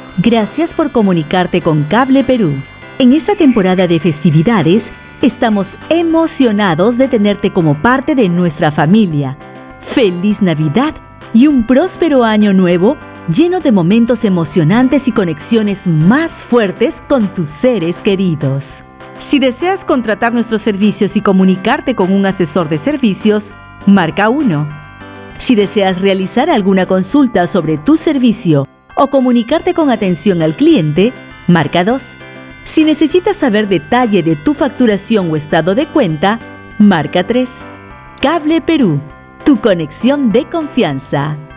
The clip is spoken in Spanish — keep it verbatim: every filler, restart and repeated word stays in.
Gracias por comunicarte con Cable Perú. En esta temporada de festividades, estamos emocionados de tenerte como parte de nuestra familia. ¡Feliz Navidad y un próspero año nuevo lleno de momentos emocionantes y conexiones más fuertes con tus seres queridos! Si deseas contratar nuestros servicios y comunicarte con un asesor de servicios, marca uno. Si deseas realizar alguna consulta sobre tu servicio o comunicarte con atención al cliente, marca dos. Si necesitas saber detalle de tu facturación o estado de cuenta, marca tres. Cable Perú, tu conexión de confianza.